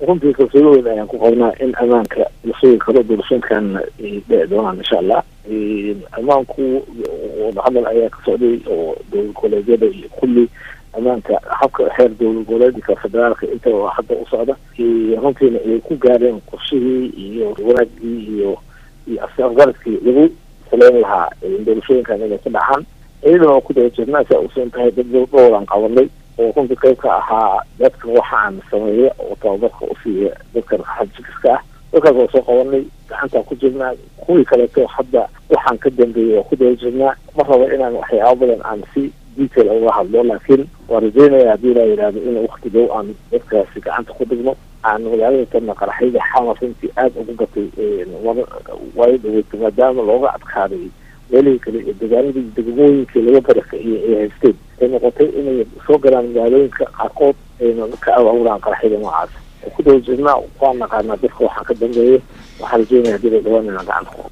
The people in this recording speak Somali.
runtii kalsooni weyn ayaan ku qabnaa in ammaanka la sugi karo doorashooyinkan ay dhici doonaan insha allah. ammaanku wadahadal ayaa ka socday oo dowlad goboleedyada iyo kulli ammaanka habka xeer dowlad goboleedka federaalka inta hadda u socda runtiina ay ku gaareen qorshihii iyo wanaagii iyo afgaradkii lagu saleyn lahaa doorashooyinkan inay ka dhacaan. iyadana waa ku daba jirnaa saa usan tahay dad dhowran qabanay oo runtii qayb ka ahaa dadka waxaan sameeya oo tababarka u siiya dadka xajiska ah. dadkaas waa soo qabanay gacantaa ku jirnaa. kuwii kaleeto hadda waxaan ka dambeeyay waa ku daba jirnaa. ma rabo inaan waxyaaba badan aan si detail uga hadlo, laakiin waa rajeynaya haddii la yidhaahdo in wakti dhow aan dadkaasi gacanta ku dhigno. aan magaalada tana qaraxyada xamar runtii aada ugu gatay waayo dhaweyta maadaama looga adkaaday meelihii kale ee dagaaladii degmooyinkii laga barakaciyey ay haysteen ay noqotay inay soo galaan magaalooyinka qaarkood ayna ka abaabudaan qaraxyada noocaas. ku daba jirnaa waan naqaanaa dadka waxaa ka dambeeya. waxaa rajeynaya haddii la dhawaan inaan gacanta ku